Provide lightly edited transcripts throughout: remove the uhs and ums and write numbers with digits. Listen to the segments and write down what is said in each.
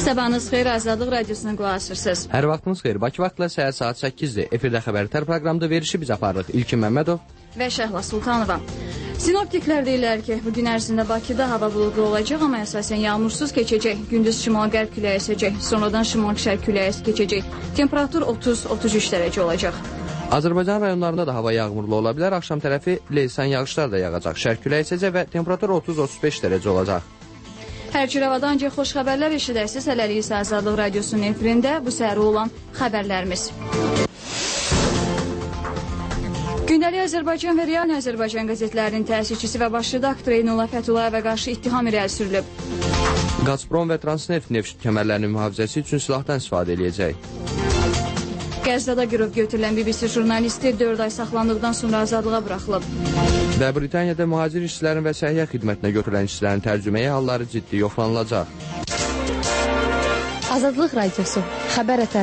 Sabahınız xeyir, Azadlıq Radiosuna qulaq asırsınız. Hər vaxtınız xeyir. Bakı vaxtla səhər saat 8-dir. Efirdə xəbərlər proqramda verişi biz aparırıq. İlkin Məmmədov və Şəhla Sultanova. Sinoptiklər deyirlər ki, bugün ərzində Bakıda hava buludlu olacaq, amma əsasən yağmursuz keçəcək. Gündüz şimal-qərb küləyi əsəcək, sonradan şimal-şərq küləyi keçəcək. Temperatur 30-33 dərəcə olacaq. Azərbaycan rayonlarında da hava yağmurlu ola bilər. Axşam tərəfi leysan yağışlar da yağacaq. Şərq küləyi əsəcək və temperatur 30-35 dərəcə olacaq. Hər cür havada ancaq xoş xəbərlər eşidərsiniz. Hələlik isə Azadlıq Radiosunun efirində bu səhər olan xəbərlərimiz. Gündəlik Azərbaycan və Real Azərbaycan qəzetlərinin təsisçisi və baş redaktoru Eynullah Fətullayevə qarşı ittiham irəli sürülüb. Gazprom və Transneft neft kəmərlərinin mühafizəsi üçün silahdan istifadə edəcək. Qəzzada girov götürülən BBC jurnalisti 4 ay saxlandıqdan sonra azadlığa buraxılıb. Və Britaniyada mühacir işçilərin və səhiyyə xidmətinə götürülən işçilərin tərcüməyə halları ciddi yoxlanılacaq. Azadlıq Radiosu, xəbər ətər.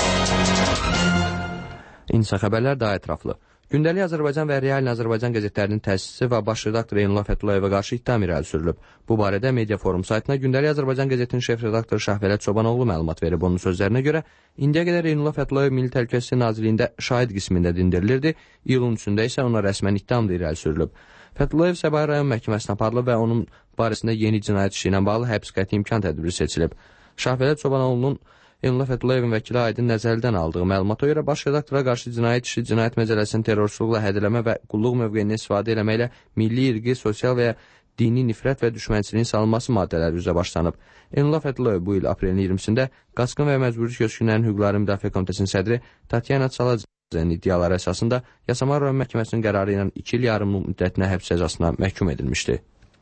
İnsa xəbərlər daha ətraflı. Gündəlik Azərbaycan və Real Azərbaycan qəzetlərinin təsisçisi və baş redaktoru Eynullah Fətullayevə qarşı ittiham irəli sürülüb. Bu barədə Media Forum saytına Gündəlik Azərbaycan qəzetinin şef redaktoru Şahvələt Çobanoğlu məlumat verib. Onun sözlərinə görə, indiyə qədər Eynullah Fətulayev Milli Təhlükəsizlik Nazirliyində şahid qismində dindirilirdi. İyulun 3-də isə ona rəsmən ittiham da irəli sürülüb. Fətulayev Səbahi rayon məhkəməsinə aparılıb və onun barəsində yeni cinayət işi ilə bağlı həbs qəti imkan tədbiri seçilib. Şahvələt Çobanoğlu'nun Eynullah Fətullayevin vəkili Aydın Nəzərlidən aldığı məlumata görə baş redaktora qarşı cinayət işi, cinayət məcəlləsinin terrorçuluqla hədələmə və qulluq mövqeyini istifadə eləməklə milli, irqi, sosial və ya dini nifrət və düşmənçiliyin salınması maddələri üzrə başlanıb. Eynullah Fətulayev bu il aprelin 20-sində Qaçqın və Məcburi Köçkünlərin Hüquqları Müdafiə Komitəsinin sədri Tatyana Çalacanın iddiaları əsasında Yasamal rayon məhkəməsinin qərarı ilə 2 il yarımlıq müddətinə həbs cəzasına məhkum edilmişdi.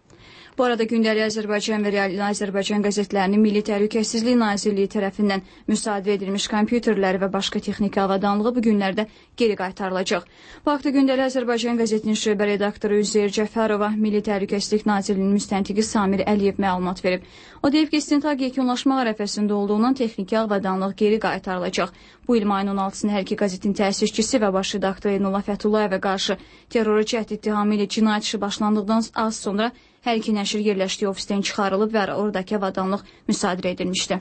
Bu arada Gündəlik Azərbaycan və Real Azərbaycan qəzetlərinin Milli Təhlükəsizlik Nazirliyi tərəfindən müsadirə edilmiş kompüterləri və başqa texniki avadanlığı bu günlərdə geri qaytarılacaq. Bu haqda Gündəlik Azərbaycan qəzetinin şöbə redaktoru Üzeyir Cəfərova Milli Təhlükəsizlik Nazirliyinin müstəntiqi Samir Əliyev məlumat verib. O deyib ki, istintaq yekunlaşmaq ərəfəsində olduğundan texniki avadanlıq geri qaytarılacaq. Bu il mayın 16-sında hər iki qəzetin təsisçisi və baş redaktoru Eynullah Fətullayevə qarşı terror cəhd ittihamı ilə cinayət işi başlandıqdan az sonra hər iki nəşr yerləşdiyi ofisdən çıxarılıb və oradakı avadanlıq müsadirə edilmişdi.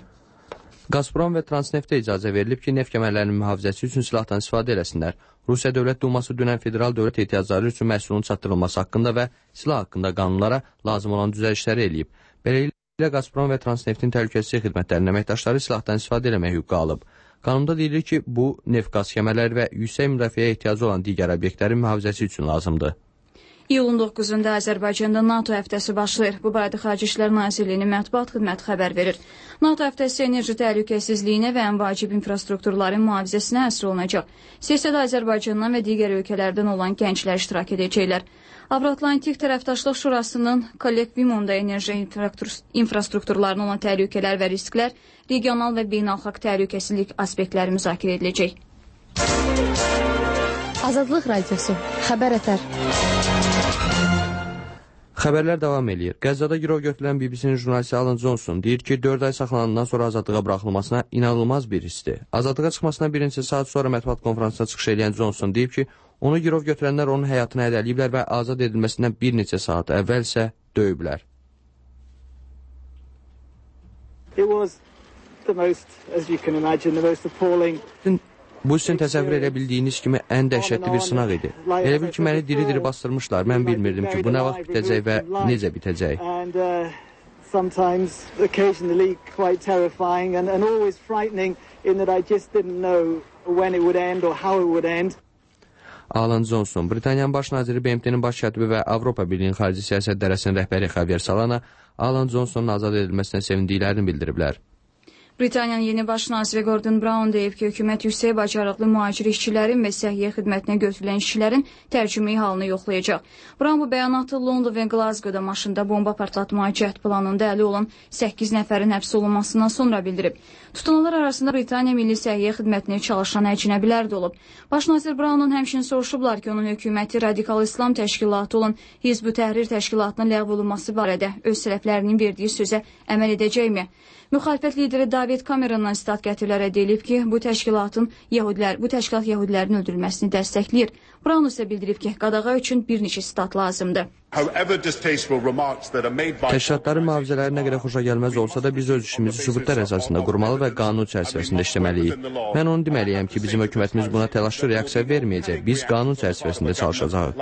Gazprom və Transneftə icazə verilib ki, neft kəmərlərinin mühafizəsi üçün silahdan istifadə eləsinlər. Rusiya Dövlət Duması dünən federal dövlət ehtiyacları üçün məhsulun çatdırılması haqqında və silah haqqında qanunlara lazım olan düzəlişləri eləyib. Beləliklə, Gazprom və Transneftin təhlükəsizlik xidmətlərinin əməkdaşları silahdan istifadə eləmək hüququ alıb. Qanunda deyilir ki, bu neft-qaz kəmərləri və yüksək müdafiəyə ehtiyacı olan digər obyektlərin mühafizəsi üçün lazımdır. İyulun 9-da Azərbaycanda NATO həftəsi başlayır. Bu barədə Xarici İşlər Nazirliyinin mətbuat xidməti xəbər verir. NATO həftəsi enerji təhlükəsizliyinə və ən vacib infrastrukturların mühafizəsinə həsr olunacaq. Sessiyada Azərbaycandan və digər ölkələrdən olan gənclər iştirak edəcəklər. Avro-Atlantik Tərəfdaşlıq Şurasının Kollekvimunda enerji infrastrukturlarına olan təhlükələr və risklər, regional və beynəlxalq təhlükəsizlik aspektləri müzakirə ediləcək. Azadlıq Radiosu, xəbər ətər. Xəbərlər davam edir. Qəzzada girov götürülən BBC-nin jurnalisti Alan Johnson deyir ki, 4 ay saxlanandan sonra azadlığa buraxılmasına inanılmaz bir hissdir. Azadlığa çıxmasına bir neçə saat sonra mətbuat konferansına çıxış edən Johnson deyib ki, onu girov götürənlər onun həyatını hədəliyiblər və azad edilməsindən bir neçə saat əvvəl isə döyüblər. It was the most, as you can imagine, the most appalling. Bu sizin təsəvvür edə bildiyiniz kimi ən dəhşətli bir sınaq idi. Elə bil ki, məni diri-diri bastırmışlar. Mən bilmirdim ki, bu nə vaxt bitəcək və necə bitəcək. Alan Johnson, Britaniyanın baş naziri, BMT-nin baş katibi və Avropa Birliyinin xarici siyasət dərəsinin rəhbəri Javier Solana, Alan Johnsonun azad edilməsinə sevindiklərini bildiriblər. Britaniyanın yeni baş naziri Gordon Brown deyib ki, hökumət yüksək bacarıqlı mühacir işçilərin və səhiyyə xidmətinə götürülən işçilərin tərcümeyi halını yoxlayacaq. Brown bu bəyanatı London və Glasgow-da maşında bomba partlatma cəhd planında əli olan 8 nəfərin həbs olunmasından sonra bildirib. Tutulanlar arasında Britaniya Milli Səhiyyə Xidmətini çalışan əcnəbilər də olub. Baş nazir Brown'un həmçinin soruşublar ki, onun hökuməti Radikal İslam təşkilatı olan Hizb-ü Təhrir təşkilatının ləğv olunması barədə öz tərəflərinin verdiyi sözə əməl edəcəkmi? Müxalifət lideri David David Camerondan sitat gətirilərək deyilib ki, bu təşkilat yəhudilərin öldürülməsini dəstəkləyir. Brown isə bildirib ki, qadağa üçün bir neçə sitat lazımdır. Təşkilatların mühafizələri nə qədər xoşa gəlməz olsa da biz öz işimizi sübutlar əsasında qurmalı və qanun çərçivəsində işləməliyik. Mən onu deməliyəm ki, bizim hökumətimiz buna təlaşlı reaksiya verməyəcək. Biz qanun çərçivəsində çalışacağıq.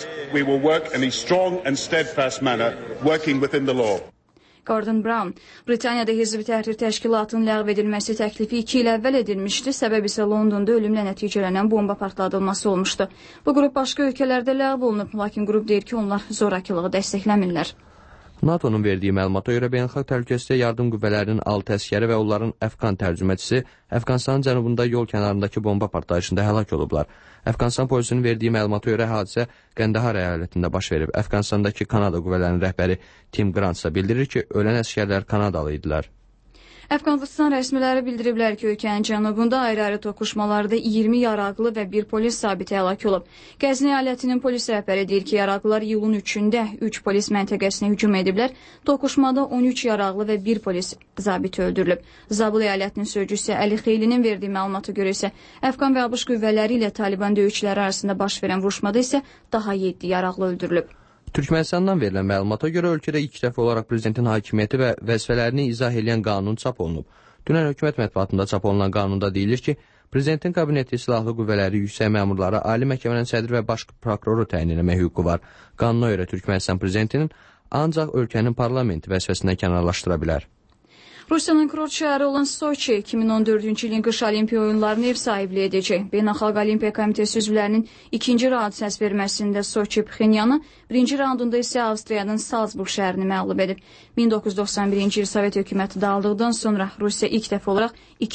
Gordon Brown, Britaniyada Hizb Təhrir Təşkilatının ləğv edilməsi təklifi 2 il əvvəl edilmişdi, səbəb isə Londonda ölümlə nəticələnən bomba partladılması olmuşdu. Bu qrup başqa ölkələrdə ləğv olunub, lakin qrup deyir ki, onlar zorakılığı dəstəkləmirlər. NATO-nun verdiyi məlumata görə beynəlxalq təhlükəsizlik yardım qüvvələrinin 6 əsgəri və onların Əfqan tərcüməçisi Əfqanistanın cənubunda yol kənarındakı bomba partlayışında həlak olublar. Əfqanistan polisinin verdiyi məlumata görə hadisə Qəndahar əyalətində baş verib. Əfqanistandakı Kanada qüvvələrinin rəhbəri Tim Grant isə bildirir ki, ölən əsgərlər Kanadalı idilər. Əfqanistan rəsmiləri bildiriblər ki, ölkənin cənubunda ayrı-ayrı toqquşmalarda 20 yaraqlı və bir polis zabiti həlak olub. Qəzni əyalətinin polis rəhbəri deyir ki, yaraqlılar iyulun 3-də 3 polis məntəqəsinə hücum ediblər. Toqquşmada 13 yaraqlı və bir polis zabiti öldürülüb. Zabul əyalətinin sözcüsü Əli Xeylinin verdiyi məlumata görə isə Əfqan və ABŞ qüvvələri ilə Taliban döyüşçüləri arasında baş verən vuruşmada isə daha 7 yaraqlı öldürülüb. Türkmenistandan verilən məlumata görə ölkədə ilk dəfə olaraq prezidentin hakimiyyəti və vəzifələrini izah edən qanun çap olunub. Dünən hökumət mətbuatında çap olunan qanunda deyilir ki, prezidentin kabineti silahlı qüvvələri, yüksək məmurları, ali məhkəmənin sədri və baş prokuroru təyin etmə hüququ var. Qanuna görə Türkmenistan prezidentinin ancaq ölkənin parlamenti vəzifəsindən kənarlaşdıra bilər. Rusiyanın kurort şəhəri olan Soçi 2014-cü ilin qış olimpiya oyunlarını ev sahibliyi edəcək. Beynəlxalq Olimpiya Komitesi üzvlərinin ikinci raund səs verməsində Soçi Pxenyanı, birinci raundunda isə Avstriyanın Salzburg şəhərini məğlub edib. 1991-ci il Sovet hökuməti dağıldıqdan sonra Rusiya ilk dəfə olaraq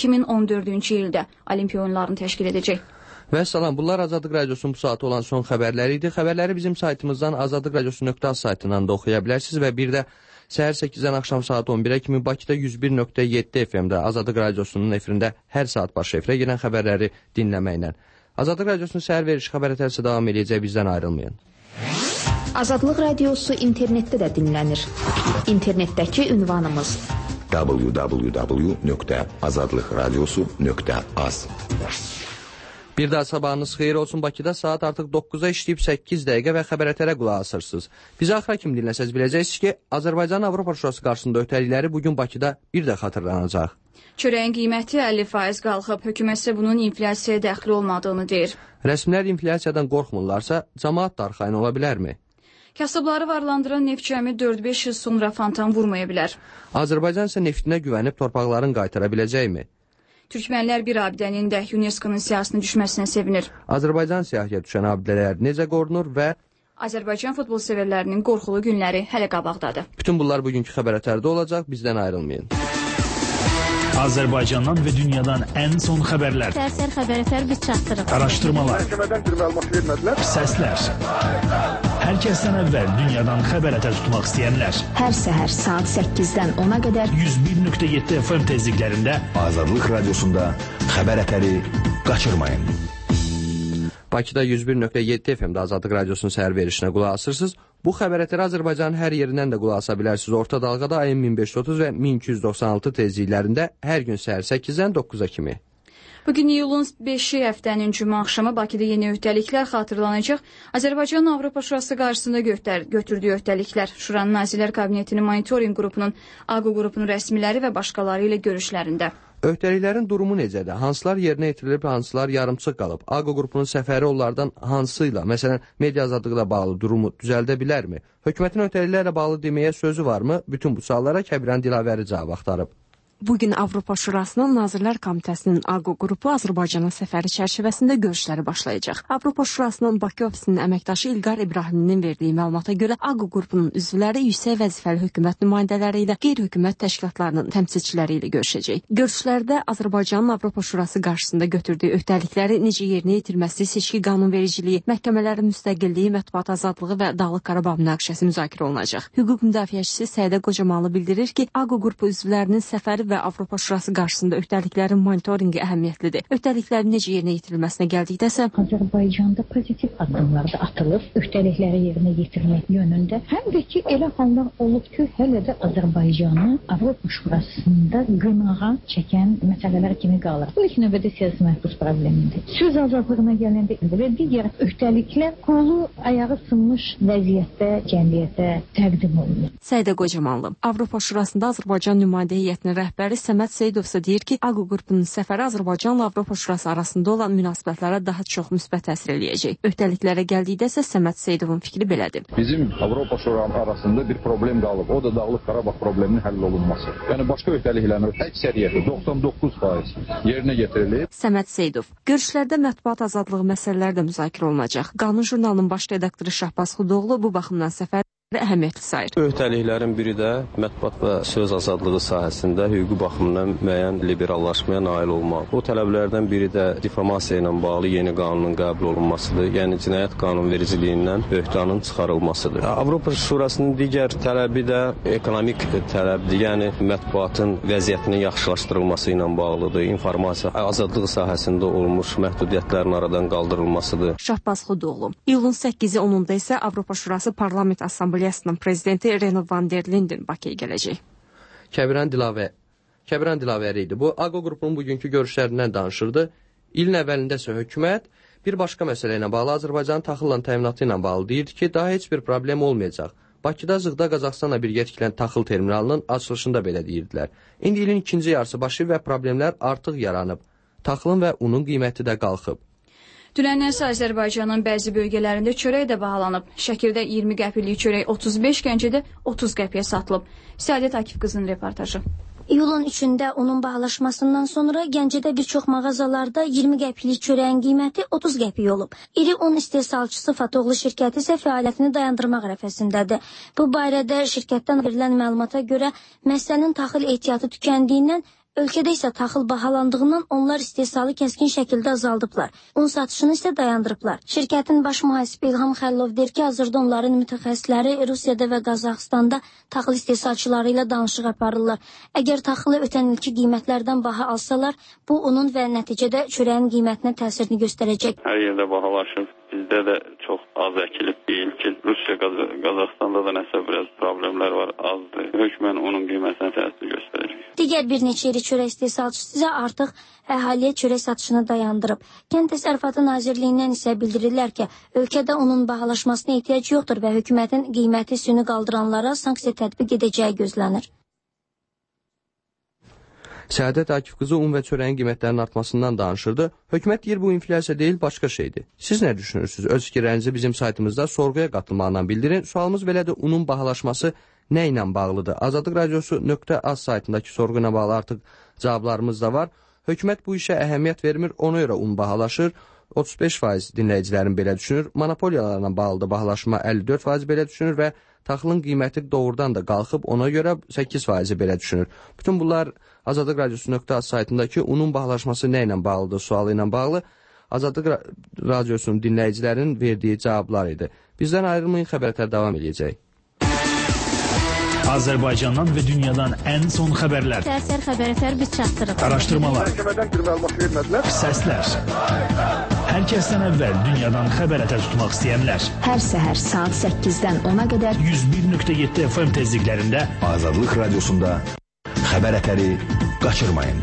2014-cü ildə olimpiya oyunlarını təşkil edəcək. Və salam, bunlar Azadlıq Radiosunun bu saatı olan son xəbərləri idi. Xəbərləri bizim saytımızdan azadlıqradiosu.az saytından da oxuya bilərsiniz və bir də səhər 8-dən axşam saat 11-ə kimi Bakıda 101.7 FM-də Azadlıq Radiosunun efirində hər saat baş efirə gedən xəbərləri dinləməklə. Azadlıq Radiosunun səhər verişi xəbərətərsi davam edəcək, bizdən ayrılmayın. Azadlıq Radiosu internetdə də dinlənir. İnternetdəki ünvanımız www.azadlıqradiosu.az. Bir daha sabahınız xeyir olsun. Bakıda saat artıq 9-a işləyib 8 dəqiqə və xəbərətərə qulaq asırsınız. Bizi axıra kimi dinləsəz biləcəksiniz ki, Azərbaycanın Avropa Şurası qarşısında öhdəlikləri bugün Bakıda bir də xatırlanacaq. Çörəyin qiyməti 50% qalxıb, hökumət isə bunun inflyasiyaya dəxil olmadığını deyir. Rəsmilər inflyasiyadan qorxmurlarsa, cəmaət də arxayın ola bilərmi? Kasıbları varlandıran neft cəmi 4-5 il sonra fantan vurmaya bilər. Azərbaycan isə neftinə güvənib torpaqların qaytara biləcəkmi? Türkmənlər bir abidənin də UNESCO-nun siyahısına düşməsinə sevinir. Azərbaycan siyahıya düşən abidələr necə qorunur və Azərbaycan futbol severlərinin qorxulu günləri hələ qabaqdadır. Bütün bunlar bugünkü xəbərətərdə olacaq, bizdən ayrılmayın. Azərbaycandan və dünyadan ən son xəbərlər. Sərsər xəbərətər biz çatdırıq. Araşdırmalar. Səslər. Hər kəsdən əvvəl dünyadan xəbərətər tutmaq istəyənlər. Hər səhər saat 8-dən 10-a qədər 101.7 FM tezliklərində Azadlıq Radiosunda xəbərətəri qaçırmayın. Bakıda 101.7 FM-də Azadlıq Radiosunun səhər verişinə qulaq asırsınız. Bu xəbərətləri Azərbaycanın hər yerindən də qulaq asa bilərsiniz. Orta dalğada AM 1530 və 1296 tezliklərində hər gün səhər 8-dən 9-a kimi. Bugün iyulun 5-i həftənin cümə axşamı Bakıda yeni öhdəliklər xatırlanacaq. Azərbaycanın Avropa Şurası qarşısında götürdüyü öhdəliklər, Şuranın Nazirlər Kabinetinin monitoring qrupunun, AQO qrupunun rəsmiləri və başqaları ilə görüşlərində. Öhdəliklərin durumu necədir? Hansılar yerinə yetirilib, hansılar yarımçıq qalıb? AQO qrupunun səfəri onlardan hansıyla, məsələn, media azadlığı ilə bağlı durumu düzəldə bilərmi? Hökumətin öhdəliklərlə bağlı deməyə sözü varmı? Bütün bu suallara Kəbirən Dilavəri cavab axtarıb. Bugün Avropa Şurasının Nazirlər Komitəsinin AQO qrupu Azərbaycanın səfəri çərçivəsində görüşləri başlayacaq. Avropa Şurasının Bakı ofisinin əməkdaşı İlqar İbrahimlinin verdiği məlumata görə AQO qrupunun üzvləri yüksək vəzifəli hökumət nümayəndələri ilə qeyri-hökumət təşkilatlarının təmsilçiləri ilə görüşəcək. Görüşlərdə Azərbaycanın Avropa Şurası qarşısında götürdüyü öhdəlikləri necə yerinə yetirməsi, seçki qanunvericiliyi, məhkəmələrin müstəqilliyi, mətbuat azadlığı və Dağlıq Qarabağ münaqişəsi müzakirə olunacaq. Hüquq müdafiəçisi Səidə Qocamalı bildirir ki, AQO qrupu üzvlərinin səfəri və və Avropa Şurası qarşısında öhdəliklərin monitorinqi əhəmiyyətlidir. Öhdəliklərin necə yerinə yetirilməsinə gəldikdəsə, Azərbaycanda pozitiv addımlar da atılıb, öhdəlikləri yerinə yetirmək yönündə. Həm də ki, elə hallar olub ki, hələ də Azərbaycanı Avropa Şurasında qınağa çəkən məsələlər kimi qalır. Bu ilk növbədə siyasi məhbus problemidir. Söz azadlığına gələndə və digər öhdəliklər qolu ayağı sınmış vəziyyətdə cəmiyyətə təqdim olunur. Səidə Qocamanlı, Avropa Şurasında Azərbaycan nümayəndə heyətinin rəhbəri Səməd Seyidov isə deyir ki, AQO qrupunun səfəri Azərbaycanla Avropa Şurası arasında olan münasibətlərə daha çox müsbət təsir eləyəcək. Öhdəliklərə gəldikdə isə Səməd Seyidovun fikri belədir. Bizim Avropa Şurası arasında bir problem qalıb. O da Dağlıq Qarabağ probleminin həll olunması. Yəni başqa öhdəliklərin əksəriyyəti 99% yerinə yetirilib. Səməd Seyidov, görüşlərdə mətbuat azadlığı məsələləri də müzakirə olunacaq. Qanun jurnalının baş redaktoru Şahbaz Xudoğlu bu baxımdan səfər əhəmiyyətli sayır. Öhdəliklərin biri də mətbuat və söz azadlığı sahəsində hüquqi baxımdan müəyyən liberallaşmaya nail olmaq. O tələblərdən biri də diplomasiya ilə bağlı yeni qanunun qəbul olunmasıdır. Yəni cinayət qanunvericiliyindən böhtanın çıxarılmasıdır. Avropa Şurasının digər tələbi də ekonomik tələbdir. Yəni mətbuatın vəziyyətinin yaxşılaşdırılması ilə bağlıdır. İnformasiya azadlığı sahəsində olmuş məhdudiyyətlərin aradan qaldırılmasıdır. Şahbaz Xudoğlu, iyulun 8-i 10-da isə Avropa Şurası Parlament Assambleyasının prezidenti Reno van der Linden Bakıya gələcək. Kəbirən Dilavəri idi. Bu, AQO qrupunun bugünkü görüşlərindən danışırdı. İlin əvvəlində isə hökumət bir başqa məsələ ilə bağlı Azərbaycanın taxılla təminatı ilə bağlı deyirdi ki, daha heç bir problem olmayacaq. Bakıda Zığda Qazaxstanla birgə tikilən taxıl terminalının açılışında belə deyirdilər. İndi ilin ikinci yarısı başı və problemlər artıq yaranıb. Taxılın və unun qiyməti də qalxıb. Dünəndən isə Azərbaycanın bəzi bölgələrində çörək də bahalanıb. Şəkildə 20 qəpiklik çörək 35, Gəncədə 30 qəpiyə satılıb. Səadət Akif qızının reportajı. İyulun 3-də onun bahalaşmasından sonra Gəncədə bir çox mağazalarda 20 qəpiklik çörəyin qiyməti 30 qəpik olub. İri un istehsalçısı Fatoğlu şirkəti isə fəaliyyətini dayandırmaq ərəfəsindədir. Bu barədə şirkətdən verilən məlumata görə məsələnin taxıl ehtiyatı tükəndiyindən ölkədə isə taxıl bahalandığından onlar istehsalı kəskin şəkildə azaldıblar. Un satışını isə dayandırıblar. Şirkətin baş mühasibə İlham Xəlilov deyir ki, hazırda onların mütəxəssisləri Rusiyada və Qazaxstanda taxıl istehsalçıları ilə danışıq aparırlar. Əgər taxılı ötən ilki qiymətlərdən baha alsalar, bu unun və nəticədə çörəyin qiymətinə təsirini göstərəcək. Hər yerdə bahalaşıb. Bizdə də çox az əkilib deyil ki, Rusiya, Qazaxstanda da nəsə biraz problemlər var, azdır. Hökmən onun qiymətinə təsir göstərəcək. Digər bir neçə iri çörək istehsalçısı isə artıq əhaliyə çörək satışını dayandırıb. Kənd Təsərrüfatı Nazirliyindən isə bildirirlər ki, ölkədə onun bahalaşmasına ehtiyac yoxdur və hökumətin qiyməti süni qaldıranlara sanksiya tətbiq edəcəyi gözlənir. Səadət Akif qızı un və çörəyin qiymətlərinin artmasından danışırdı. Hökumət deyir bu inflyasiya deyil, başqa şeydir. Siz nə düşünürsünüz? Öz fikirlərinizi bizim saytımızda sorğuya qatılmaqla bildirin. Sualımız belədir, unun bahalaşması nə ilə bağlıdır? Azadlıq Radiosu.az saytındakı sorğu ilə bağlı artıq cavablarımız da var. Hökumət bu işə əhəmiyyət vermir, ona görə un bahalaşır. 35% dinləyicilərin belə düşünür. Monopoliyalarla bağlıdır bahalaşma 54% belə düşünür və taxılın qiyməti doğrudan da qalxıb, ona görə 8% belə düşünür. Bütün bunlar Azadlıq Radiosu.az saytındakı unun bahalaşması nə ilə bağlıdır sualı ilə bağlı Azadlıq Radiosunun dinləyicilərin verdiyi cavablar idi. Bizdən ayrılmayın, xəbərlər davam edəcək. Azərbaycandan və dünyadan ən son xəbərlər. Səhər xəbərlər biz çatdırırıq. Araşdırmalar. Məhkəmədən bir məlumat vermədilər. Səslər. Hər kəsdən əvvəl dünyadan xəbər tutmaq istəyənlər. Hər səhər saat 8-dən 10-a qədər 101.7 FM tezliklərində Azadlıq Radiosunda xəbər ətəri qaçırmayın.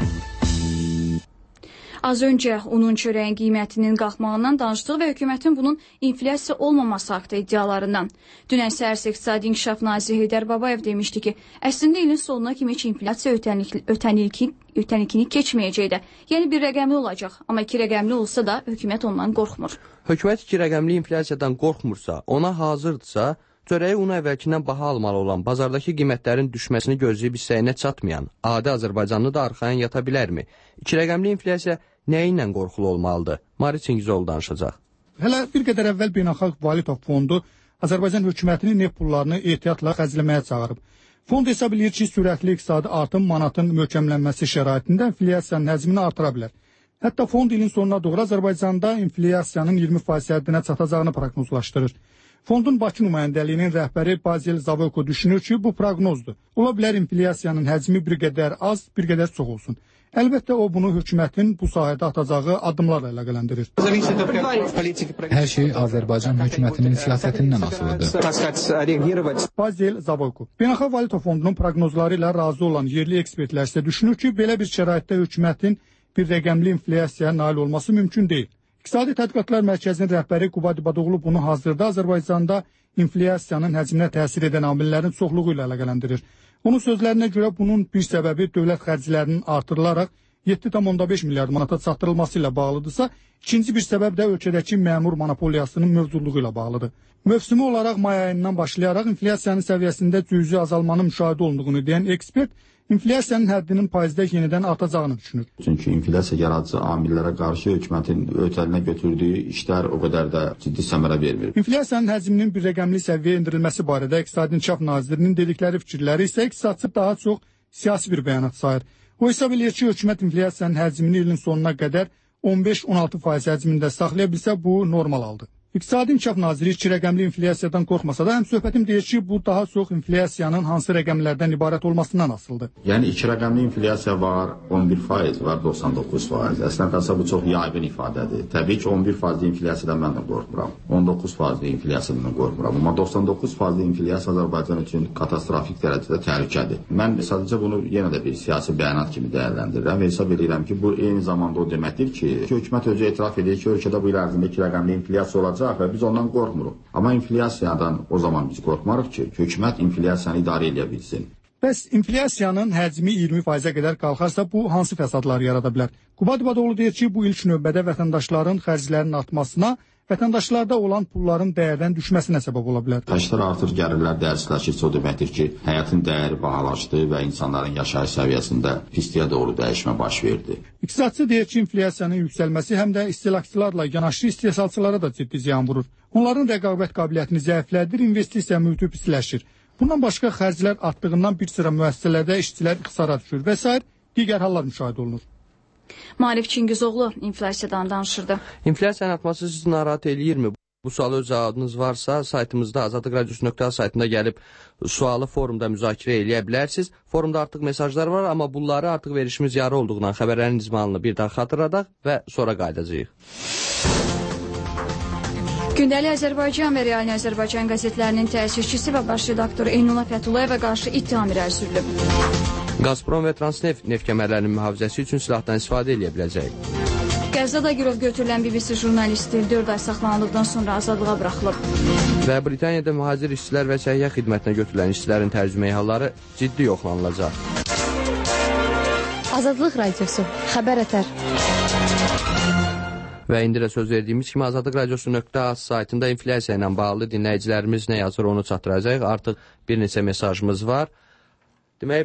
Az öncə unun çörəyin qiymətinin qalxmağından danışdıq və hökumətin bunun inflyasiya olmaması haqqında iddialarından. Dünən səhər İqtisadi İnkişaf naziri Heydər Babayev demişdi ki, əslində ilin sonuna kimi heç inflyasiya ötən ilkini keçməyəcək də. Yəni bir rəqəmli olacaq, amma iki rəqəmli olsa da hökumət ondan qorxmur. Hökumət iki rəqəmli inflyasiyadan qorxmursa, ona hazırdırsa, çörəyi unu əvvəlkindən baha almalı olan, bazardakı qiymətlərin düşməsini gözləyib hissəyinə çatmayan, adi Azərbaycanlı da arxayın yata bilərmi? İki rəqəmli inflyasiya nəyi ilə qorxulu olmalıdır? Mari Çingizoğlu danışacaq. Hələ bir qədər əvvəl Beynəlxalq Valyuta Fondu Azərbaycan hökumətinin neft pullarını ehtiyatla xərcləməyə çağırıb. Fond hesab edir ki, sürətli iqtisadi artım manatın möhkəmlənməsi şəraitində inflyasiyanın həcmini artıra bilər. Hətta fond ilin sonuna doğru Azərbaycanda inflyasiyanın 20% həddinə çatacağını proqnozlaşdırır. Fondun Bakı nümayəndəliyinin rəhbəri Bazil Zavolko düşünür ki, bu proqnozdur. Ola bilər inflyasiyanın həcmi bir qədər az, bir qədər çox olsun. Əlbəttə o bunu hökumətin bu sahədə atacağı addımlarla əlaqələndirir. Hər şey Azərbaycan hökumətinin siyasətindən asılıdır. Bazil Zavolko. Beynəlxalq Valyuta Fondunun proqnozları ilə razı olan yerli ekspertlər isə düşünür ki, belə bir şəraitdə hökumətin bir rəqəmli inflyasiyaya nail olması mümkün deyil. İqtisadi Tədqiqatlar Mərkəzinin rəhbəri Qubad İbadoğlu bunu hazırda Azərbaycanda inflyasiyanın həcminə təsir edən amillərin çoxluğu ilə əlaqələndirir. Onun sözlərinə görə bunun bir səbəbi dövlət xərclərinin artırılaraq 7,5 milyard manata çatdırılması ilə bağlıdırsa, ikinci bir səbəb də ölkədəki məmur monopoliyasının mövcudluğu ilə bağlıdır. Mövsümü olaraq may ayından başlayaraq inflyasiyanın səviyyəsində cüzi azalmanın müşahidə olunduğunu deyən ekspert, inflyasiyanın həddinin faizdə yenidən artacağını düşünür. Çünki inflyasiya yaradıcı amillərə qarşı hökumətin ötəlinə götürdüyü işlər o qədər də ciddi səmərə vermir. İnflyasiyanın həcminin bir rəqəmli səviyyəyə endirilməsi barədə İqtisadi İnkişaf Nazirinin dedikləri fikirləri isə iqtisadçı daha çox siyasi bir bəyanat sayır. O hesab edir ki, hökumət inflyasiyanın həcmini ilin sonuna qədər 15-16% həcmində saxlaya bilsə, bu normal haldır. İqtisadi İnkişaf Naziri 2 rəqəmli inflyasiyadan qorxmasa da, həm söhbətim deyir ki, bu daha çox inflyasiyanın hansı rəqəmlərdən ibarət olmasından asılıdır. Yəni 2 rəqəmli inflyasiya var, 11% var, 99%. Əslində qalsa bu çox yaygın ifadədir. Təbii ki, 11% inflyasiyadan mən də qorxmuram. 19% inflyasiyadan qorxmuram. Amma 99% inflyasiya Azərbaycan üçün katastrofik dərəcədə təhlükədir. Mən sadəcə bunu yenə də bir siyasi bəyanat kimi dəyərləndirirəm və hesab edirəm ki, bu eyni zamanda o deməkdir ki, hökumət özü etiraf edir ki, ölkədə bu il ərzində 2 rəqəmli inflyasiya olacaq və biz ondan qorxmuruq. Amma inflyasiyadan o zaman biz qorxmarıq ki, hökumət inflyasiyanı idarə edə bilsin. Bəs inflyasiyanın həcmi 20%-ə qədər qalxarsa, bu hansı fəsadlar yarada bilər? Qubad İbadoğlu deyir ki, bu ilk növbədə vətəndaşların xərclərinin artmasına, vətəndaşlarda olan pulların dəyərdən düşməsinə səbəb ola bilər. Xərclər artır, gəlirlər dəyərsizləşirsə, o deməkdir ki, həyatın dəyəri bahalaşdı və insanların yaşayış səviyyəsində pisliyə doğru dəyişmə baş verdi. İqtisadçı deyir ki, inflyasiyanın yüksəlməsi həm də istehlakçılarla yanaşı istehsalçılara da ciddi ziyan vurur. Onların rəqabət qabiliyyətini zəiflədir, investisiya mühiti pisləşir. Bundan başqa xərclər artdığından bir sıra müəssisələrdə işçilər ixtisara düşür və s. digər hallar müşahidə olunur. Maarif Çingizoğlu inflyasiyadan danışırdı. İnflyasiyanın artması sizi narahat eləyirmi? Bu sualı öz cavabınız varsa, saytımızda azadlıqradiosu.az saytında gəlib sualı forumda müzakirə eləyə bilərsiniz. Forumda artıq mesajlar var, amma bunları artıq verişimiz yarı olduğundan xəbərlərin izmanını bir daha xatırladaq və sonra qayıdacağıq. Gündəlik Azərbaycan və Real Azərbaycan qəzetlərinin təsisçisi və baş redaktoru Eynullah Fətullayeva qarşı ittiham irəli sürülüb. Gazprom və Transneft neft kəmərlərinin mühafizəsi üçün silahdan istifadə edə biləcək. Qəzzada girov götürülən BBC jurnalisti 4 ay saxlanıldıqdan sonra azadlığa buraxılıb. Və Britaniyada mühacir işçilər və səhiyyə xidmətinə götürülən işçilərin tərcüməyi halları ciddi yoxlanılacaq. Azadlıq radiosu, xəbər ətər. Və indi də söz verdiyimiz kimi azadlıqradiosu.az saytında inflyasiya ilə bağlı dinləyicilərimiz nə yazır onu çatdıracaq. Artıq bir neçə mesajımız var. Demək,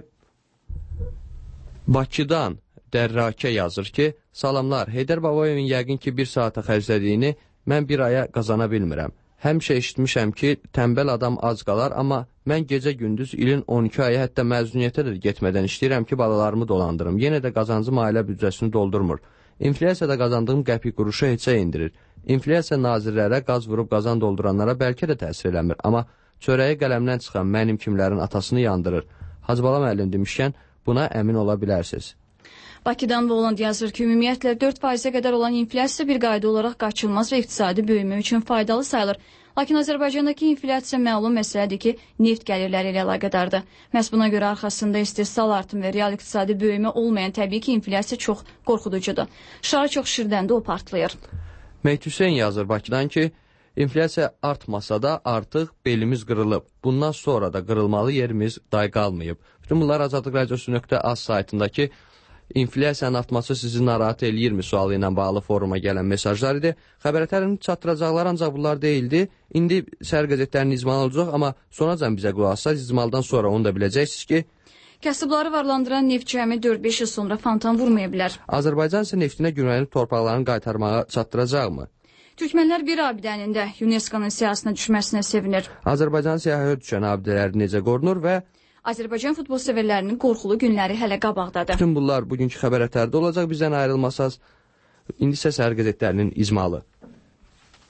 Bakıdan Dərrakə yazır ki, salamlar, Heydər Babayevin yəqin ki bir saata xərclədiyini mən bir aya qazana bilmirəm. Həmişə eşitmişəm ki, tənbəl adam az qalar, amma mən gecə-gündüz ilin 12 ayı hətta məzuniyyətə də getmədən işləyirəm ki, balalarımı dolandırım. Yenə də qazancım ailə büdcəsini doldurmur. İnflyasiyada qazandığım qəpik quruşu heçə indirir. İnflyasiya nazirlərə, qaz vurub qazan dolduranlara bəlkə də təsir eləmir, amma çörəyi qələmdən çıxan mənim kimlərin atasını yandırır. Hacbala müəllim demişkən, buna əmin ola bilərsiniz. Bakıdan Voland yazır ki, ümumiyyətlə 4%-ə qədər olan inflyasiya bir qayda olaraq qaçılmaz və iqtisadi böyümə üçün faydalı sayılır. Lakin Azərbaycandakı inflyasiya məlum məsələdir ki, neft gəlirləri ilə əlaqədardır. Məhz buna görə arxasında istehsal artım və real iqtisadi böyümə olmayan təbii ki, inflyasiya çox qorxuducudur. Şarı çox şirdəndə o partlayır. Mehdi Hüseyin yazır Bakıdan ki, inflyasiya artmasa da artıq belimiz qırılıb. Bundan sonra da qırılmalı yerimiz day qalmayıb. Bütün bunlar azadlıqradiosu.az saytındakı inflyasiyanın artması sizi narahat eləyirmi sualı ilə bağlı foruma gələn mesajlar idi. Xəbərətlərini çatdıracaqlar ancaq bunlar deyildi. İndi səhər qəzetlərinin izmalı olacaq, amma sonacan bizə qulaq assaz, izmaldan sonra onu da biləcəksiniz ki, kasıbları varlandıran neft cəmi 4-5 il sonra fantan vurmaya bilər. Azərbaycan isə neftinə güvənilib torpaqlarını qaytarmağa çatdıracaqmı? Türkmenlər bir abidənin də UNESCO-nun siyahısına düşməsinə sevinir. Azərbaycan siyahıya düşən abidələri necə qorunur və Azərbaycan futbol severlərinin qorxulu günləri hələ qabaqdadır. Bütün bunlar bugünkü xəbər ətərdə olacaq. Bizdən ayrılmasaz, indi isə səhər qəzetlərinin izmalı.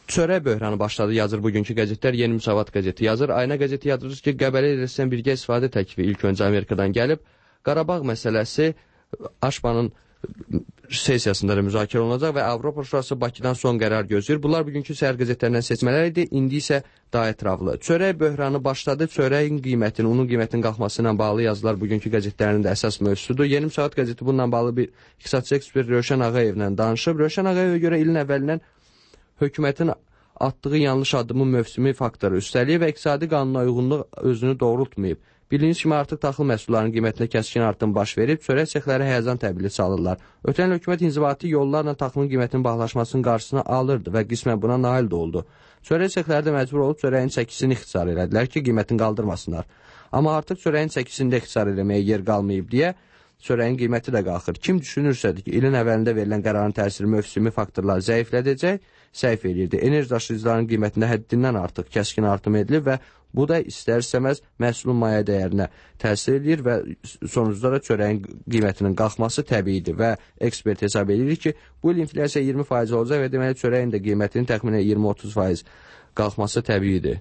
Çörək böhranı başladı, yazır bugünkü qəzetlər. Yeni Müsavat qəzeti yazır. Ayna qəzeti yazır ki, Qəbələ İRSdən birgə istifadə təklifi ilk öncə Amerikadan gəlib. Qarabağ məsələsi Aşpanın sesiyasında da müzakirə olunacaq və Avropa Şurası Bakıdan son qərar gözləyir. Bunlar bugünkü səhər qəzetlərindən seçmələr idi. İndi isə daha ətraflı. Çörək böhranı başladı. Çörəyin qiymətinin, unun qiymətinin qalxması ilə bağlı yazılar bugünkü qəzetlərin də əsas mövzusudur. Yeni Müsavat qəzeti bununla bağlı bir iqtisadçı ekspert Rövşən Ağayevlə danışıb. Rövşən Ağayevə görə ilin əvvəlindən hökumətin atdığı yanlış addımın mövsümi faktoru üstəlik və iqtisadi qanuna uyğunluq özünü doğrultmayıb. Bildiyiniz kimi artıq taxıl məhsullarının qiymətində kəskin artım baş verib, çörək sexləri həyəcan təbili salırlar. Ötən hökumət inzibati yollarla taxılın qiymətinin bahalaşmasının qarşısını alırdı və qismən buna nail də oldu. Çörək sexləri də məcbur olub çörəyin çəkisini ixtisar elədilər ki, qiymətini qaldırmasınlar. Amma artıq çörəyin çəkisini də ixtisar eləməyə yer qalmayıb deyə çörəyin qiyməti də qalxır. Kim düşünürsədir ki, ilin əvvəlində verilən qərarın təsiri mövsümi faktorlar zəiflədəcək, səhv eləyirdi. Enerji daşıyıcıların qiymətində həddindən artıq kəskin artım edilib və bu da istər-istəməz məhsulun maya dəyərinə təsir edir və sonucda da çörəyin qiymətinin qalxması təbiidir və ekspert hesab edir ki, bu il inflyasiya 20% olacaq və deməli çörəyin də qiymətinin təxminən 20-30% qalxması təbiidir.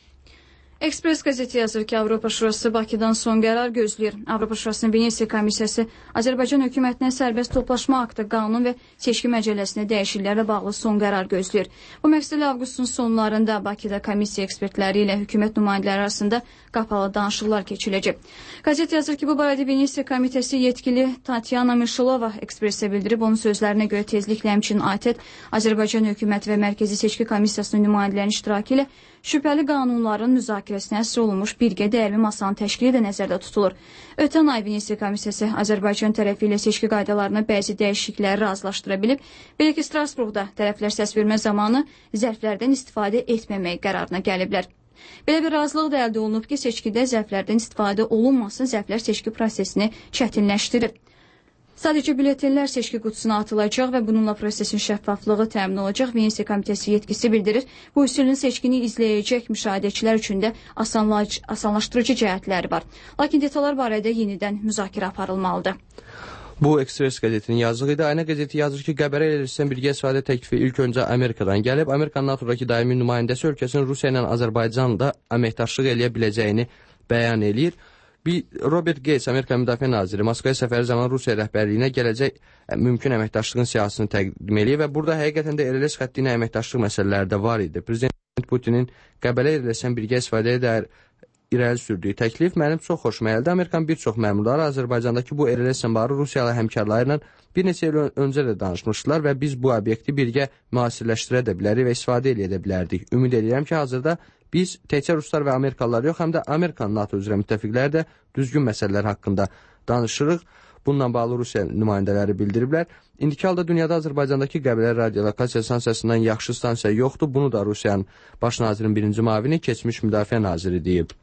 Ekspres qəzeti yazır ki, Avropa Şurası Bakıdan son qərar gözləyir. Avropa Şurasının Venesiya Komissiyası Azərbaycan hökumətinə sərbəst toplaşma aktı, qanun və seçki məcəlləsinə dəyişikliklərlə bağlı son qərar gözləyir. Bu məqsədlə avqustun sonlarında Bakıda komissiya ekspertləri ilə hökumət nümayəndələri arasında qapalı danışıqlar keçiləcək. Qəzet yazır ki, bu barədə Venesiya Komitəsi yetkili Tatyana Mişilova ekspresə bildirib. Onun sözlərinə görə tezliklə həmçinin ATƏT, Azərbaycan hökuməti və Mərkəzi Seçki Komissiyasının nümayəndələrinin iştirakı ilə şübhəli qanunların müzakirəsinə əsr olunmuş birgə dəyərli masanın təşkili də nəzərdə tutulur. Ötən ay Venesiya Komissiyası Azərbaycan tərəfi ilə seçki qaydalarına bəzi dəyişiklikləri razılaşdıra bilib. Belə ki, Strasburqda tərəflər səsvermə zamanı zərflərdən istifadə etməmək qərarına gəliblər. Belə bir razılıq da əldə olunub ki, seçkidə zərflərdən istifadə olunmasın, zərflər seçki prosesini çətinləşdirir. Sadəcə bülletenlər seçki qutusuna atılacaq və bununla prosesin şəffaflığı təmin olacaq. Venesiya Komitəsi yetkisi bildirir. Bu üsulun seçkini izləyəcək müşahidəçilər üçün də asanlaşdırıcı cəhətləri var. Lakin detallar barədə yenidən müzakirə aparılmalıdır. Bu Ekspres qəzetinin yazığı idi. Ayna qəzeti yazır ki, Qəbələ İRSdən birgə istifadə təklifi ilk öncə Amerikadan gəlib. Amerikanın NATO'dakı daimi nümayəndəsi ölkəsinin Rusiya ilə Azərbaycanla əməkdaşlıq eləyə biləcəyini bəyan eləyir. Robert Gates, Amerika Müdafiə Naziri, Moskvaya səfəri zaman Rusiya rəhbərliyinə gələcək mümkün əməkdaşlığın siyasını təqdim eləyir və burada həqiqətən də RLS xətti ilə əməkdaşlıq məsələləri də var idi. Prezident Putinin Qəbələ İRSdən birgə istifadəyə dair irəli sürdüyü təklif mənim çox xoşuma gəldi. Amerikanın bir çox məmurları Azərbaycandakı bu RLS səmbarı Rusiyalı həmkarları ilə bir neçə il öncə də danışmışdılar və biz bu obyekti birgə müasirləşdirə də bilərik və istifadə edə bilərdik. Ümid edirəm ki, hazırda biz təkcə ruslar və Amerikalılar yox, həm də Amerikan NATO üzrə müttəfiqlər də düzgün məsələlər haqqında danışırıq. Bununla bağlı Rusiya nümayəndələri bildiriblər. İndiki halda dünyada Azərbaycandakı Qəbələ radiolokasiya stansiyasından yaxşı stansiya yoxdur. Bunu da Rusiyanın baş nazirinin birinci müavini, keçmiş müdafiə naziri deyib.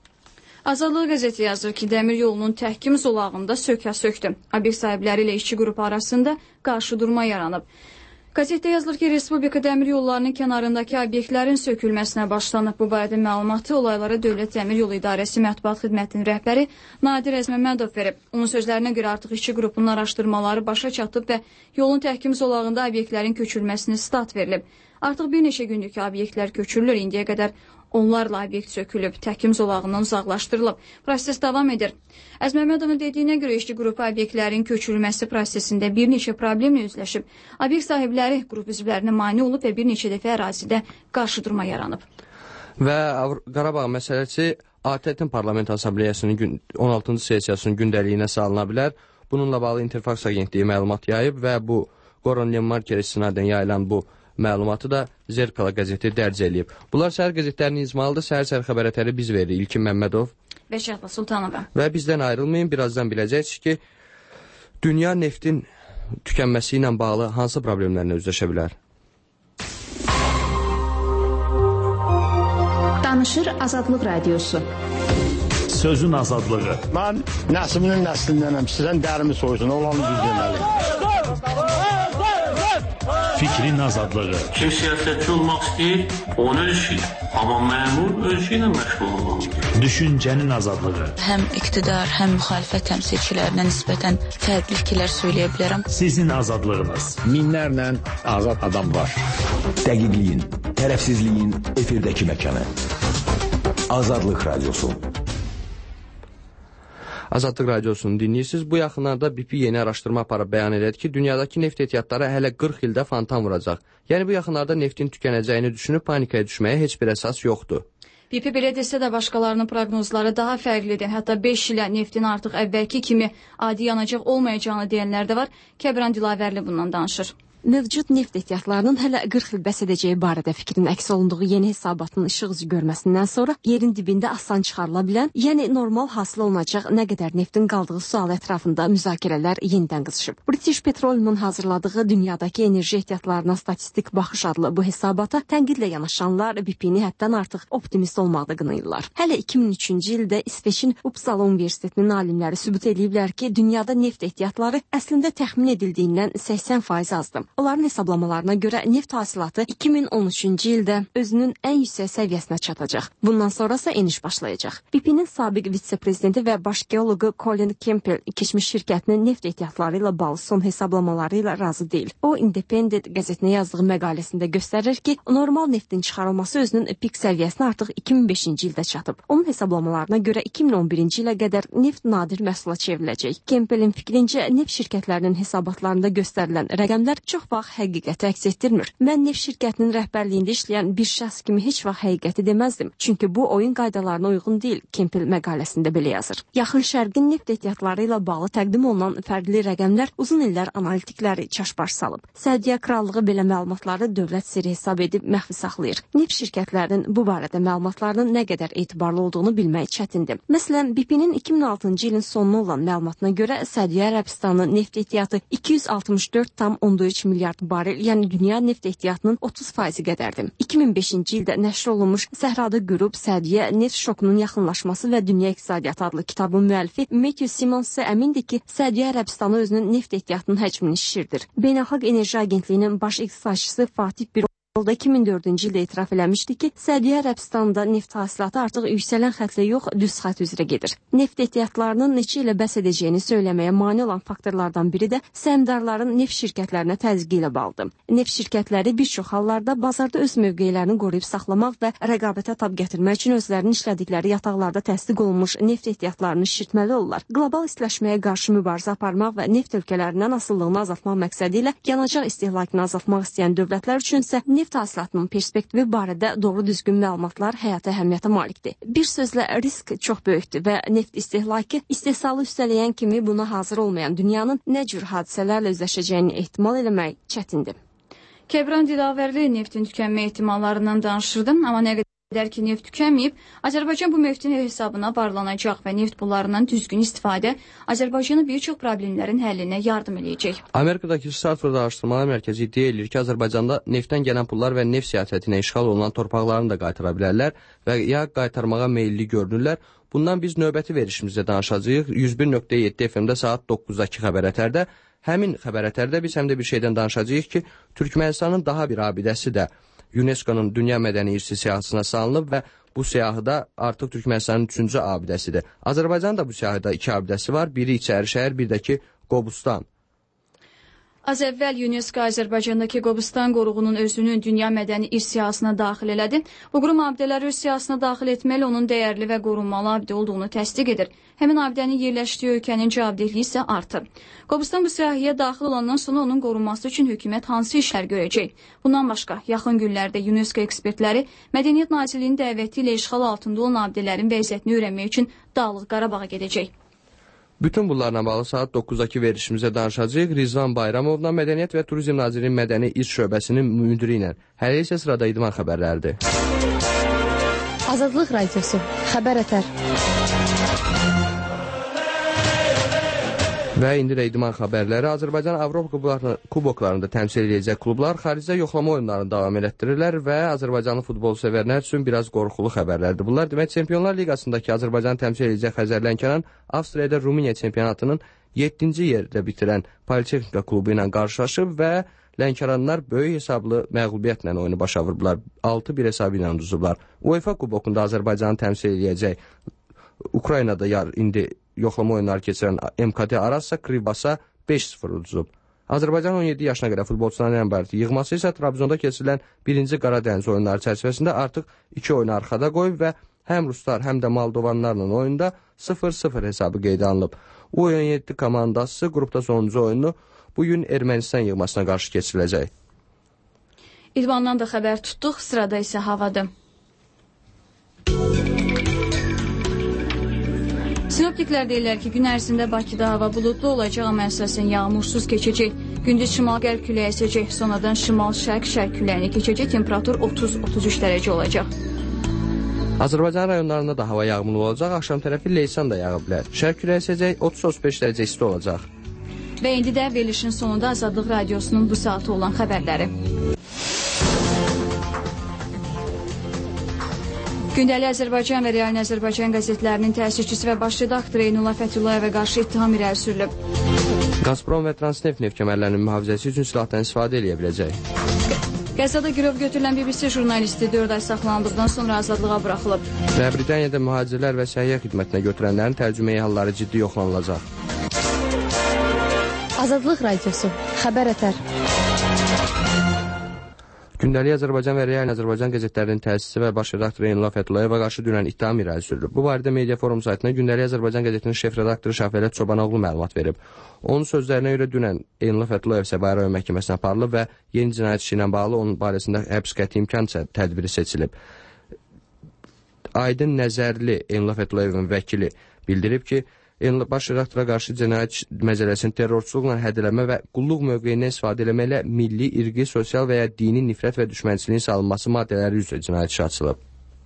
Azadlıq qəzeti yazır ki, dəmir yolunun təhkim zolağında sökə-söktü. Obyekt sahibləri ilə işçi qrupu arasında qarşıdurma yaranıb. Qəzetdə yazılır ki, Respublika dəmir yollarının kənarındakı obyektlərin sökülməsinə başlanıb. Bu barədə məlumatı olaylara Dövlət Dəmir Yolu İdarəsi Mətbuat Xidmətinin rəhbəri Nadir Əzməmmədov verib. Onun sözlərinə görə artıq işçi qrupunun araşdırmaları başa çatıb və yolun təhkim zolağında obyektlərin köçülməsini start verilib. Artıq bir neçə gündür ki, obyektlər köçürülür. İndiyə qədər onlarla obyekt sökülüb, təhkim zolağından uzaqlaşdırılıb. Proses davam edir. Əzməmmədovun dediyinə görə işçi qrupu obyektlərin köçürülməsi prosesində bir neçə problemlə üzləşib. Obyekt sahibləri qrup üzvlərinə mane olub və bir neçə dəfə ərazidə qarşıdurma yaranıb. Və Qarabağ məsələsi ATƏT-in Parlament Asambleyasının 16-cı sessiyasının gündəliyinə salına bilər. Bununla bağlı İnterfaks agentliyi məlumat yayıb və bu Goran Lenmarker istinadən yayılan bu məlumatı da Zerkala qəzeti dərc eləyib. Bunlar səhər qəzetlərinin izmalıdır. Səhər xəbərətləri biz verir. İlkin Məmmədov və Şəhla Sultanova. Və bizdən ayrılmayın. Birazdan biləcəksiniz ki, dünya neftin tükənməsi ilə bağlı hansı problemlərlə üzləşə bilər? Danışır Azadlıq Radiosu. Sözün azadlığı. Mən nəslinin nəslindənəm. Sizdən dərimi soysun. Olanı düz deməli. Fikrin azadlığı. Kim siyasətçi olmaq istəyir, onu öz işi. Amma məmur öz işi ilə məşğul olmalıdır. Düşüncənin azadlığı. Həm iqtidar, həm müxalifət təmsilçilərinə nisbətən fərqli fikirlər söyləyə bilərəm. Sizin azadlığınız. Minlərlə azad adam var. Dəqiqliyin, Tərəfsizliyin efirdəki məkanı. Azadlıq Radiosu. Azadlıq Radiosunu dinləyirsiniz. Bu yaxınlarda BP yeni araşdırma aparıb bəyan elədi ki, dünyadakı neft ehtiyatları hələ 40 ildə fantam vuracaq. Yəni bu yaxınlarda neftin tükənəcəyini düşünüb panikaya düşməyə heç bir əsas yoxdur. BP belə desə də başqalarının proqnozları daha fərqlidir. Hətta 5 ilə neftin artıq əvvəlki kimi adi yanacaq olmayacağını deyənlər də var. Kəbran Dilavərli bundan danışır. Mövcud neft ehtiyatlarının hələ 40 il bəs edəcəyi barədə fikrin əks olunduğu yeni hesabatın işıq üzü görməsindən sonra yerin dibində asan çıxarıla bilən, yəni normal hasil olunacaq nə qədər neftin qaldığı sual ətrafında müzakirələr yenidən qızışıb. British Petroleum'un hazırladığı dünyadakı enerji ehtiyatlarına statistik baxış adlı bu hesabata tənqidlə yanaşanlar BP-ni həddən artıq optimist olmaqda qınayırlar. Hələ 2003-cü ildə İsveçin Uppsala Universitetinin alimləri sübut ediblər ki, dünyada neft ehtiyatları əslində təxmin edildiyindən 80% azdır. Onların hesablamalarına görə neft hasilatı 2013-cü ildə özünün ən yüksək səviyyəsinə çatacaq. Bundan sonrası eniş başlayacaq. BP-nin sabiq vitse-prezidenti və baş geologu Colin Campbell keçmiş şirkətinin neft ehtiyatları ilə bağlı son hesablamaları ilə razı deyil. O, Independent qəzetinə yazdığı məqaləsində göstərir ki, normal neftin çıxarılması özünün pik səviyyəsinə artıq 2005-ci ildə çatıb. Onun hesablamalarına görə 2011-ci ilə qədər neft nadir məhsula çevriləcək. Campbellin fikrincə, neft şirkətlərinin hesabatlarında göstərilən rəqəmlər çox vaxt həqiqəti əks etdirmir. Mən neft şirkətinin rəhbərliyində işləyən bir şəxs kimi heç vaxt həqiqəti deməzdim. Çünki bu oyun qaydalarına uyğun deyil, Campbell məqaləsində belə yazır. Yaxın Şərqin neft ehtiyatları ilə bağlı təqdim olunan fərqli rəqəmlər uzun illər analitikləri çaşbaş salıb. Səudiyyə Krallığı belə məlumatları dövlət sirri hesab edib məxfi saxlayır. Neft şirkətlərinin bu barədə məlumatlarının nə qədər etibarlı olduğunu bilmək çətindir. Məsələn, BP-nin 2006-cı ilin sonuna olan məlumatına görə Səudiyyə Ərəbistanının neft ehtiyatı 264,3 milyard barel, yəni dünya neft ehtiyatının 30% qədərdir. 2005-ci ildə nəşr olunmuş Səhrada Qürub, Səudiyyə neft şokunun yaxınlaşması və dünya iqtisadiyyatı adlı kitabın müəllifi Matthew Simmons isə əmindir ki, Səudiyyə Ərəbistanı özünün neft ehtiyatının həcmini şişirdir. Beynəlxalq Enerji Agentliyinin baş iqtisadçısı Fatih Bir 2004-cü ildə etiraf eləmişdi ki, Səudiyyə Ərəbistanında neft hasilatı artıq yüksələn xətlə yox, düz xətt üzrə gedir. Neft ehtiyatlarının neçə ilə bəs edəcəyini söyləməyə mane olan faktorlardan biri də səhmdarların neft şirkətlərinə təzyiqi ilə bağlıdır. Neft şirkətləri bir çox hallarda bazarda öz mövqelərini qoruyub saxlamaq və rəqabətə tab gətirmək üçün özlərinin işlədikləri yataqlarda təsdiq olunmuş neft ehtiyatlarını şişirtməli olurlar. Qlobal istiləşməyə qarşı mübarizə aparmaq və neft ölkələrindən asılılığını azaltmaq məqsədi ilə yanacaq istehlakını azaltmaq istəyən dövlətlər üçünsə neft hasilatının perspektivi barədə doğru düzgün məlumatlar həyata əhəmiyyətə malikdir. Bir sözlə risk çox böyükdür və neft istehlakı istehsalı üstələyən kimi buna hazır olmayan dünyanın nə cür hadisələrlə üzləşəcəyini ehtimal eləmək çətindir. Kəbran Dilavərli neftin tükənmə ehtimallarından danışırdı, amma nə qədər ki neft tükənməyib, Azərbaycan bu neftin hesabına bağlanacaq və neft pullarından düzgün istifadə Azərbaycanın bir çox problemlərin həllinə yardım eləyəcək. Amerikadakı Stanford Araşdırmalar Mərkəzi iddia edir ki, Azərbaycanda neftdən gələn pullar və neft siyasətinə işğal olunan torpaqlarını da qaytara bilərlər və ya qaytarmağa meyilli görünürlər. Bundan biz növbəti verişimizdə danışacağıq. 101.7 FM-də saat 9-dakı xəbər ətərdə. Həmin xəbər ətərdə biz həm də bir şeydən danışacağıq ki, Türkmənistanın daha bir abidəsi də UNESCO-nun Dünya Mədəni İrsi siyahısına salınıb və bu siyahıda artıq Türkmənistanın 3-cü abidəsidir. Azərbaycanın da bu siyahıda 2 abidəsi var. Biri İçərişəhər, bir də ki Qobustan. Az əvvəl UNESCO Azərbaycandakı Qobustan qoruğunun özünün Dünya Mədəni İrs siyahısına daxil elədi. Bu qurum abidələri öz siyahısına daxil etməli onun dəyərli və qorunmalı abidə olduğunu təsdiq edir. Həmin abidənin yerləşdiyi ölkənin cavabdehliyi isə artır. Qobustan bu siyahıya daxil olandan sonra onun qorunması üçün hökumət hansı işlər görəcək? Bundan başqa, yaxın günlərdə UNESCO ekspertləri Mədəniyyət Nazirliyinin dəvəti ilə işğal altında olan abidələrin vəziyyətini öyrənmək üçün Dağlıq Qarabağa gedəcək. Bütün bunlarla bağlı saat 9-dakı verişimizə danışacağıq. Rizvan Bayramovla Mədəniyyət və Turizm Nazirliyinin Mədəni İrs şöbəsinin müdiri ilə. Hələ isə sırada idman xəbərləridir. Azadlıq Radiosu. Xəbər ətər. Və indi də idman xəbərləri. Azərbaycan Avropa kuboklarında təmsil edəcək klublar xaricdə yoxlama oyunlarını davam elətdirirlər və Azərbaycanlı futbol sevərlər üçün biraz qorxulu xəbərlərdir. Bunlar demək Çempionlar Liqasındakı Azərbaycanı təmsil edəcək Xəzər Lənkəran Avstriyada Rumıniya çempionatının 7-ci yerdə bitirən Politexnika klubu ilə qarşılaşıb və Lənkəranlar böyük hesablı məğlubiyyətlə oyunu başa vurdular. 6-1 hesabı ilə uduzublar. UEFA kubokunda Azərbaycanı təmsil edəcək Ukraynada indi yoxlama oyunları keçirən MKT Arassa Krivbasa 5-0 uduzub. Azərbaycan 17 yaşına qədər futbolçuların ən yığması isə Trabzonda keçirilən 1-ci Qaradəniz oyunları çərçivəsində artıq 2 oyunu arxada qoyub və həm Ruslar, həm də Moldovanlarla oyunda 0-0 hesabı qeydə alınıb. U17 komandası qrupda sonuncu oyunu bugün Ermənistan yığmasına qarşı keçiriləcək. İdmandan da xəbər tutduq, sırada isə havadır. Sinoptiklər deyirlər ki, gün ərzində Bakıda hava buludlu olacaq, amma əsasən yağmursuz keçəcək. Gündüz şimal-qərb küləyi əsəcək, sonradan şimal-şərq küləyini keçəcək, temperatur 30-33 dərəcə olacaq. Azərbaycan rayonlarında da hava yağmurlu olacaq, axşam tərəfi leysan da yağı bilər. Şərq küləyi əsəcək, 30-35 dərəcə isti olacaq. Və indi də verilişin sonunda Azadlıq Radiosunun bu saatı olan xəbərləri. Gündəlik Azərbaycan və Real Azərbaycan qəzetlərinin təsisçisi və baş redaktoru Eynullah Fətullayevə qarşı ittiham irəli sürülüb. Gazprom və Transneft neft kəmərlərinin mühafizəsi üçün silahdan istifadə edə biləcək. Qəzzada girov götürülən BBC jurnalisti 4 ay saxlandıqdan sonra azadlığa buraxılıb. Və Britaniyada mühacirlər və səhiyyə xidmətinə götürənlərin tərcüməyi halları ciddi yoxlanılacaq. Azadlıq Radiosu, xəbər ətər. Gündəlik Azərbaycan və Real Azərbaycan qəzetlərinin təsisçisi və baş redaktoru Eynullah Fətullayevə qarşı dünən ittiham irəli sürülüb. Bu barədə Media Forum saytına Gündəlik Azərbaycan qəzetinin şef redaktoru Şahvələt Çobanoğlu məlumat verib. Onun sözlərinə görə dünən Eynullah Fətulayev Səbail rayon məhkəməsinə aparılıb və yeni cinayət işi ilə bağlı onun barəsində həbs qəti imkan tədbiri seçilib. Aydın Nəzərli Eynullah Fətulayevin vəkili bildirib ki, baş redaktora qarşı cinayət məcəlləsinin terrorçuluqla hədələmə və qulluq mövqeyindən istifadə eləməklə milli, irqi, sosial və ya dini nifrət və düşmənçiliyin salınması maddələri üzrə cinayət işi açılıb.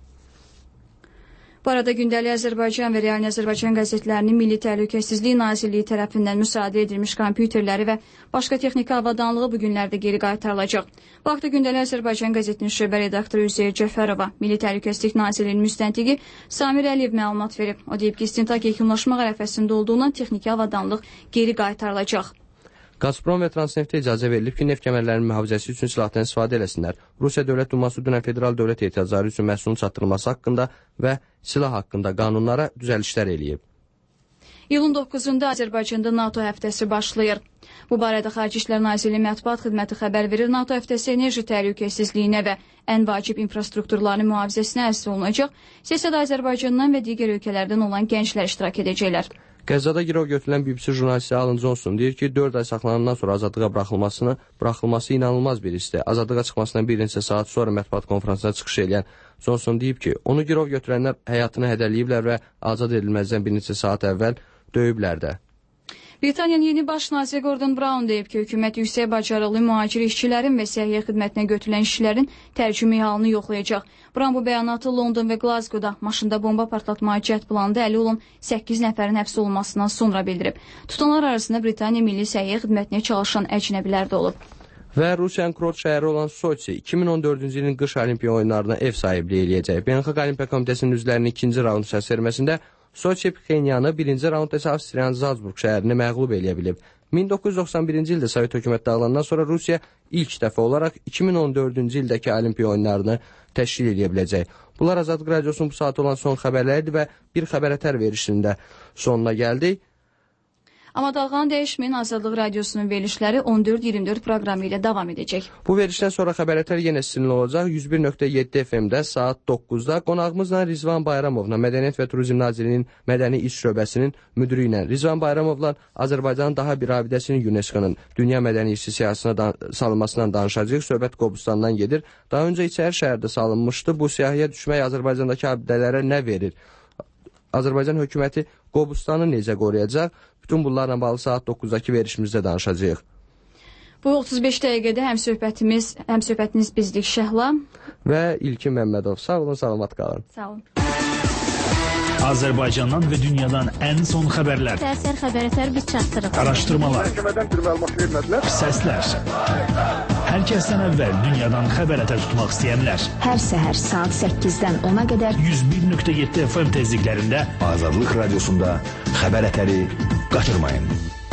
Bu arada Gündəlik Azərbaycan və Real Azərbaycan qəzetlərinin Milli Təhlükəsizlik Nazirliyi tərəfindən müsadirə edilmiş kompüterləri və başqa texniki avadanlığı bu günlərdə geri qaytarılacaq. Bu haqda Gündəlik Azərbaycan qəzetinin şöbə redaktoru Üzeyir Cəfərova, Milli Təhlükəsizlik Nazirliyinin müstəntiqi Samir Əliyev məlumat verib. O deyib ki, istintaq yekunlaşmaq ərəfəsində olduğundan texniki avadanlıq geri qaytarılacaq. Gazprom və Transneftə icazə verilib ki, neft kəmərlərinin mühafizəsi üçün silahdan istifadə eləsinlər. Rusiya Dövlət Duması dünən federal dövlət ehtiyacları üçün məhsulun çatdırılması haqqında və silah haqqında qanunlara düzəlişlər eləyib. İyulun 9-da Azərbaycanda NATO həftəsi başlayır. Bu barədə Xarici İşlər Nazirliyi Mətbuat Xidməti xəbər verir. NATO həftəsi enerji təhlükəsizliyinə və ən vacib infrastrukturların mühafizəsinə əsas olunacaq. Sessiyada Azərbaycandan və digər ölkələrdən olan gənclər iştirak edəcəklər. Qəzzada girov götürülən BBC jurnalisti Alan Johnson deyir ki, 4 ay saxlanandan sonra azadlığa buraxılması inanılmaz bir hisdir. Azadlığa çıxmasından bir neçə saat sonra mətbuat konferansına çıxış edən Johnson deyib ki, onu girov götürənlər həyatını hədələyiblər və azad edilməzdən bir neçə saat əvvəl döyüblər də. Britaniyanın yeni baş naziri Gordon Brown deyib ki, hökumət yüksək bacarıqlı mühacir işçilərin və səhiyyə xidmətinə götürülən işçilərin tərcümeyi halını yoxlayacaq. Brown bu bəyanatı London və Glasgow-da maşında bomba partlatmağa cəhd planında əli olan 8 nəfərin həbs olunmasından sonra bildirib. Tutanlar arasında Britaniya Milli Səhiyyə Xidmətinə çalışan əcnəbilər də olub. Və Rusiyanın Krot şəhəri olan Soçi 2014-cü ilin qış olimpiya oyunlarına ev sahibliyi eləyəcək. Beynəlxalq Olimpiya Komitəsinin üzvlərinin ikinci raund səsverməsində Soçi Pxenyanı birinci raundda isə Avstriyanın Zalzburg şəhərini məğlub eləyə bilib. 1991-ci ildə Sovet hökumət dağılandan sonra Rusiya ilk dəfə olaraq 2014-cü ildəki olimpiya oyunlarını təşkil edə biləcək. Bunlar Azadlıq Radiosunun bu saat olan son xəbərləridir və bir xəbər ətər verilişində sonuna gəldik. Amma dalğanı dəyişməyin Azadlıq Radiosunun verilişləri 14-24 proqramı ilə davam edəcək. Bu verilişdən sonra xəbərətər yenə sizinlə olacaq. 101.7 FM-də saat 9-da qonağımızla Rizvan Bayramovla Mədəniyyət və Turizm Nazirliyinin Mədəni İş Şöbəsinin müdiri ilə Rizvan Bayramovla Azərbaycanın daha bir abidəsinin UNESCO-nun Dünya Mədəni İrsi siyahısına salınmasından danışacağıq. Söhbət Qobustandan gedir. Daha öncə İçəri şəhərdə salınmışdı. Bu siyahıya düşmək Azərbaycandakı abidələrə nə verir? Azərbaycan hökuməti Qobustanı necə qoruyacaq? Bütün bunlarla bağlı saat 9-dakı verilişimizdə danışacağıq. Bu 35 dəqiqədə həm söhbətiniz bizlik Şəhla və İlkin Məmmədov. Sağ olun, salamat qalın. Sağ olun. Azərbaycandan və dünyadan ən son xəbərlər. Səhər xəbərətər biz çatdırıq. Araşdırmalar. Məhkəmədən bir məlumat vermədilər. Səslər. Hər kəsdən əvvəl dünyadan xəbərətər tutmaq istəyənlər. Hər səhər saat 8-dən 10-a qədər 101.7 FM tezliklərində Azadlıq Radiosunda xəbərətəri qaçırmayın.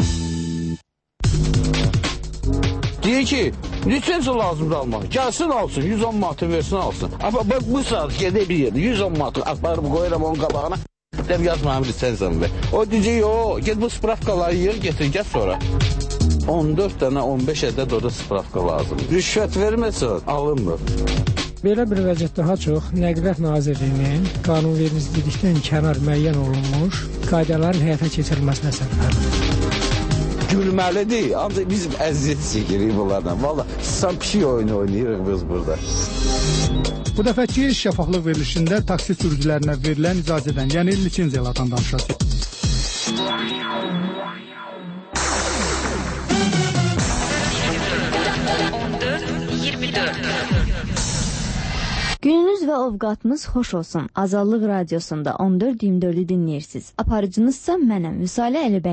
Deyir ki, lisensiya lazımdır almaq. Gəlsin alsın, 110 manatı versin alsın. Bax bu saat gedək bir yerdə 110 manatı aparıb qoyuram onun qabağına. Deyib yazmayım lisensiyamı ver. O deyəcək, get bu spravkaları yer getir, gəl sonra. 14 dənə 15 ədəd orada spravka lazımdır. Rüşvət verməsə alınmır. Belə bir vəziyyət daha çox Nəqliyyat Nazirliyinin qanunvericilikdən kənar müəyyən olunmuş qaydaların həyata keçirilməsinə səbəbdir. Gülməlidir, ancaq biz əziyyət çəkirik bunlardan. Valla sam pişik oyunu oynayırıq biz burada. Bu dəfəki şəfaflıq verilişində taksi sürücülərinə verilən icazədən, yəni lisenziyalardan danışacağıq. Gününüz və ovqatınız xoş olsun. Azadlıq Radiosunda 14-24-ü dinləyirsiniz. Aparıcınızsa mənəm, Vüsalə Əlibəyli.